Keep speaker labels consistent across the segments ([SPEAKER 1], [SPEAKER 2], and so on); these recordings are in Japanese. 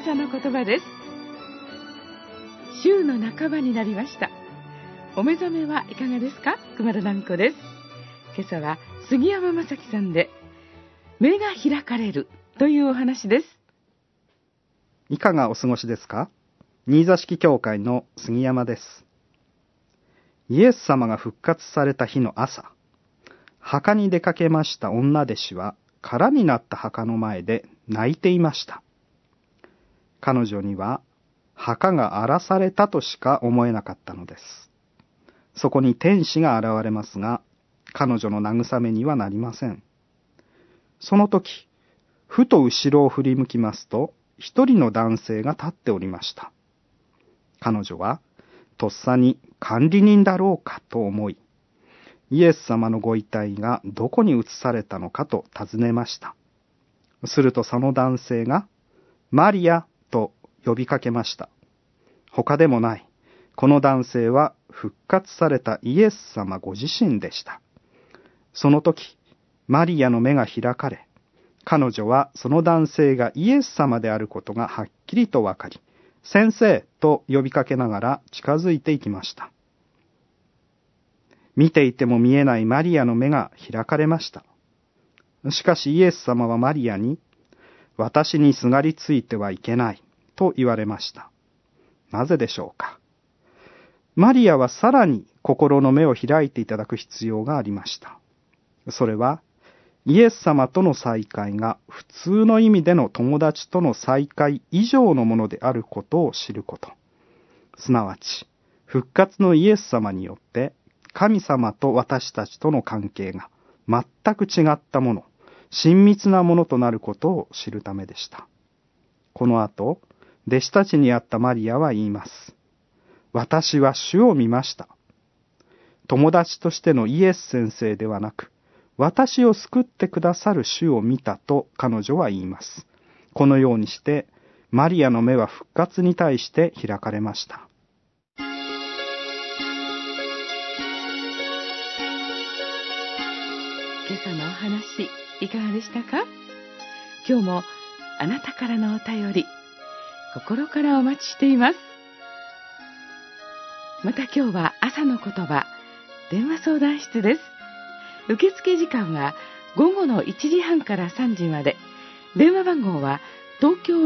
[SPEAKER 1] 朝の言葉です。週の半ばになりました。お目覚めはいかがですか？熊田南子です。今朝は杉山正樹さんで目が開かれるというお話です。
[SPEAKER 2] いかがお過ごしですか？新座敷教会の杉山です。イエス様が復活された日の朝、墓に出かけました女弟子は空になった墓の前で泣いていました。彼女には墓が荒らされたとしか思えなかったのです。そこに天使が現れますが、彼女の慰めにはなりません。その時、ふと後ろを振り向きますと、一人の男性が立っておりました。彼女は、とっさに管理人だろうかと思い、イエス様のご遺体がどこに移されたのかと尋ねました。するとその男性が、マリアと呼びかけました。他でもない。この男性は復活されたイエス様ご自身でした。その時、マリアの目が開かれ、彼女はその男性がイエス様であることがはっきりとわかり、先生と呼びかけながら近づいていきました。見ていても見えないマリアの目が開かれました。しかしイエス様はマリアに、私にすがりついてはいけないと言われました。なぜでしょうか。マリアはさらに心の目を開いていただく必要がありました。それは、イエス様との再会が普通の意味での友達との再会以上のものであることを知ること。すなわち、復活のイエス様によって神様と私たちとの関係が全く違ったもの、親密なものとなることを知るためでした。この後、弟子たちに会ったマリアは言います。私は主を見ました。友達としてのイエス先生ではなく、私を救ってくださる主を見たと彼女は言います。このようにして、マリアの目は復活に対して開かれました。
[SPEAKER 1] 今朝のお話、いかがでしたか？今日もあなたからのお便り、心からお待ちしています。また今日は朝の言葉、電話相談室です。受付時間は午後の1時半から3時まで。電話番号は東京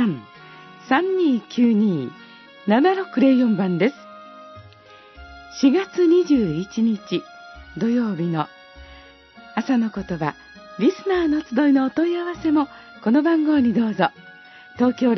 [SPEAKER 1] 03-3292-7604 番です。4月21日土曜日の朝の言葉、リスナーの集いのお問い合わせもこの番号にどうぞ。東京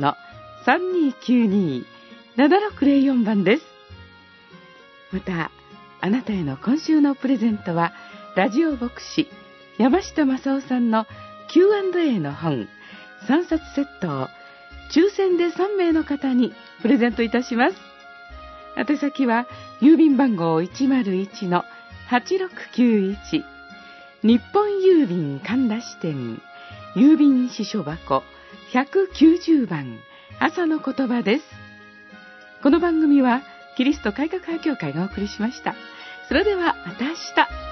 [SPEAKER 1] 03-3292-7604 番です。また、あなたへの今週のプレゼントは、ラジオ牧師山下正夫さんの Q&A の本3冊セットを抽選で3名の方にプレゼントいたします。宛先は郵便番号 101-8691 日本郵便神田支店郵便支所箱190番朝の言葉です。この番組はキリスト改革派教会がお送りしました。それではまた明日。